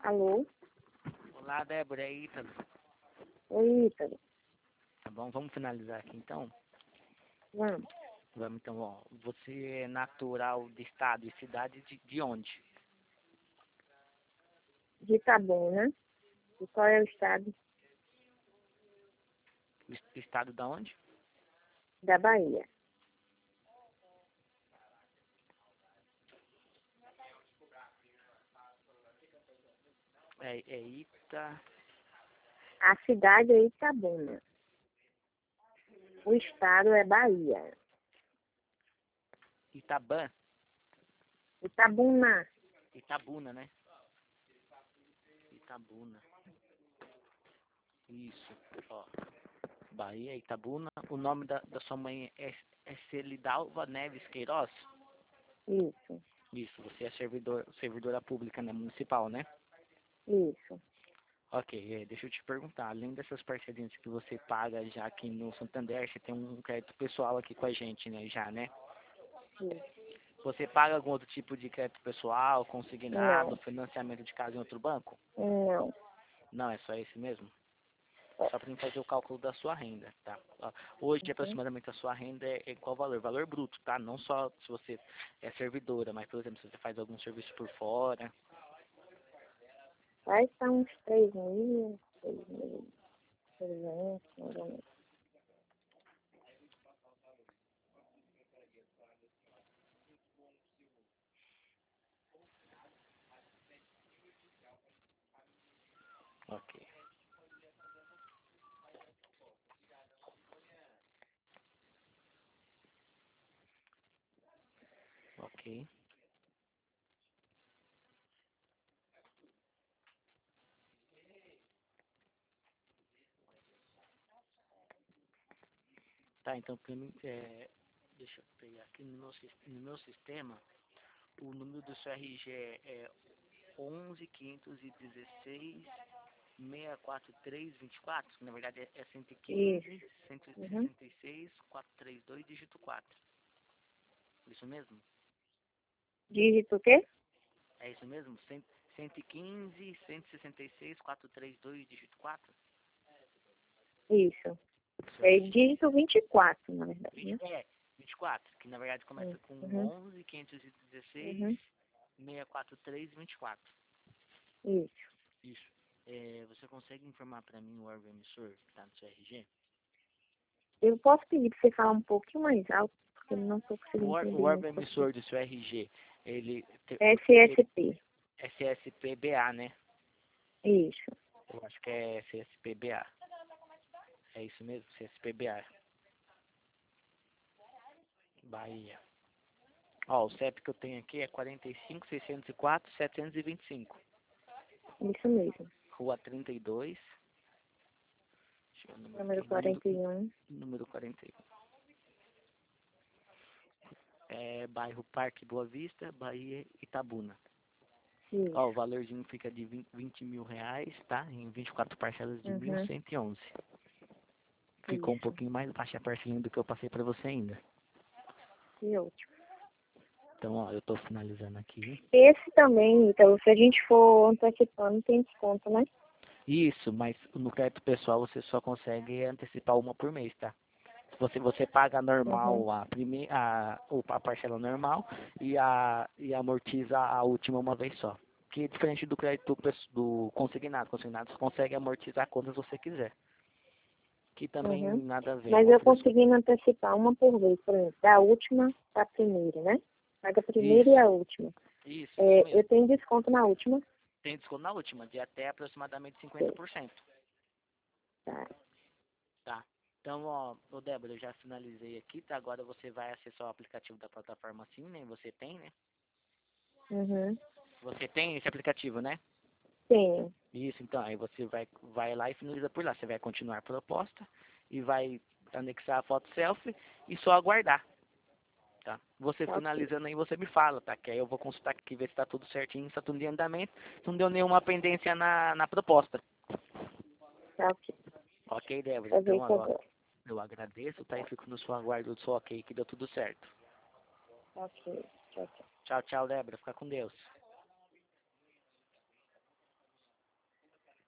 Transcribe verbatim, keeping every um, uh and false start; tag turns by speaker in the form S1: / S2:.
S1: Alô?
S2: Olá, Débora, é Ítalo.
S1: Oi, Ítalo.
S2: Tá bom, vamos finalizar aqui então?
S1: Vamos.
S2: Vamos então, ó. Você é natural de estado e cidade de, de onde?
S1: De Itabuna. E qual é o estado?
S2: Es- Estado da onde?
S1: Da Bahia.
S2: É, é Ita...
S1: A cidade é Itabuna. O estado é Bahia.
S2: Itabã?
S1: Itabuna.
S2: Itabuna, né? Itabuna. Isso, ó. Bahia, Itabuna. O nome da, da sua mãe é, é Celidalva Neves Queiroz?
S1: Isso.
S2: Isso, você é servidor, servidora pública, né? Municipal, né?
S1: Isso.
S2: Ok, é, deixa eu te perguntar, além dessas parcelinhas que você paga já aqui no Santander, você tem um crédito pessoal aqui com a gente, né, já, né?
S1: Isso.
S2: Você paga algum outro tipo de crédito pessoal, consignado,
S1: Não.
S2: financiamento de casa em outro banco?
S1: Não.
S2: Não, é só esse mesmo?
S1: É.
S2: Só para mim fazer o cálculo da sua renda, tá? Ó, hoje,
S1: Uhum.
S2: aproximadamente, a sua renda é, é qual valor? Valor bruto, tá? Não só se você é servidora, mas, por exemplo, se você faz algum serviço por fora.
S1: Vai estar uns três mil, três mil, trezentos, mais ou menos.
S2: Ok. Ok. Tá, então, pra mim, é, deixa eu pegar aqui no meu, sis- no meu sistema, o número do seu R G é onze, quinhentos e dezesseis, seiscentos e quarenta e três, vinte e quatro. Na verdade, é é cento e quinze,
S1: Isso.
S2: cento e
S1: Uhum.
S2: sessenta e seis, quatrocentos e trinta e dois, dígito quatro. Isso mesmo?
S1: Dígito o quê?
S2: É isso mesmo? Cem- cento e quinze, cento e sessenta e seis, quatrocentos e trinta e dois, dígito quatro?
S1: Isso.
S2: Seu
S1: É
S2: R G.
S1: dígito vinte e quatro, na verdade,
S2: vinte,
S1: né?
S2: é, vinte e quatro, que na verdade começa com
S1: Uhum.
S2: onze, quinhentos e dezesseis,
S1: Uhum.
S2: seiscentos e quarenta e três, vinte e quatro.
S1: Isso.
S2: Isso. É, você consegue informar para mim o órgão emissor que está no seu R G?
S1: Eu posso pedir para você falar um pouquinho mais alto, porque eu não estou
S2: O,
S1: conseguindo
S2: or- o
S1: entender
S2: órgão
S1: muito aqui.
S2: emissor do seu R G, ele, te- ele
S1: S S P.
S2: é C S P B A, né?
S1: Isso.
S2: Eu acho que é C S P B A. É isso mesmo? C S P B A. Bahia. Ó, o C E P que eu tenho aqui é quarenta e cinco, seiscentos e quatro, setecentos e vinte e cinco.
S1: Isso mesmo.
S2: Rua trinta e dois. Deixa eu ver o número
S1: Número
S2: aqui. Número,
S1: quarenta e um.
S2: número quarenta e um. É bairro Parque Boa Vista, Bahia, Itabuna. Ó, o
S1: Isso.
S2: valorzinho fica de vinte vinte mil reais, tá? Em vinte e quatro parcelas de mil
S1: Uhum.
S2: cento e onze. Ficou um
S1: Isso.
S2: pouquinho mais baixa a parcelinha do que eu passei pra você ainda.
S1: Que ótimo.
S2: Então, ó, eu tô finalizando aqui.
S1: Esse também, então, se a gente for antecipando, tem desconto, né?
S2: Isso, mas no crédito pessoal você só consegue antecipar uma por mês, tá? Você, você paga
S1: Uhum.
S2: normal a, prime, a, o- a parcela normal e, a, e amortiza a última uma vez só. Que é diferente do crédito pes- do consignado. Consignado você consegue amortizar quantas você quiser. Que também
S1: Uhum.
S2: nada a ver, é
S1: Mas
S2: um
S1: eu
S2: preço.
S1: consegui antecipar uma por vez, por exemplo, da última para a primeira, né? Paga a primeira e
S2: Isso,
S1: a última.
S2: isso, isso
S1: É, eu
S2: mesmo.
S1: tenho desconto na última.
S2: Tem desconto na última, de até aproximadamente cinquenta
S1: Sim.
S2: por cento.
S1: Tá.
S2: Tá. Então, ó, ô Débora, eu já finalizei aqui, tá? Agora você vai acessar o aplicativo da plataforma sim, né? Você tem, né?
S1: Uhum.
S2: Você tem esse aplicativo, né?
S1: Tenho.
S2: Isso, então, aí você vai, vai lá e finaliza por lá. Você vai continuar a proposta e vai anexar a foto selfie e só aguardar, tá? Você
S1: Tá ok.
S2: finalizando aí, você me fala, tá? Que aí eu vou consultar aqui, ver se tá tudo certinho, se tá tudo em andamento, se não deu nenhuma pendência na, na proposta.
S1: Tá ok.
S2: Ok, Débora?
S1: Fazer
S2: Então,
S1: isso
S2: ó,
S1: agora.
S2: eu agradeço, tá? E fico no seu aguardo do seu ok, que deu tudo certo.
S1: Tá ok. Tchau, tchau.
S2: Tchau, tchau, Débora. Fica com Deus.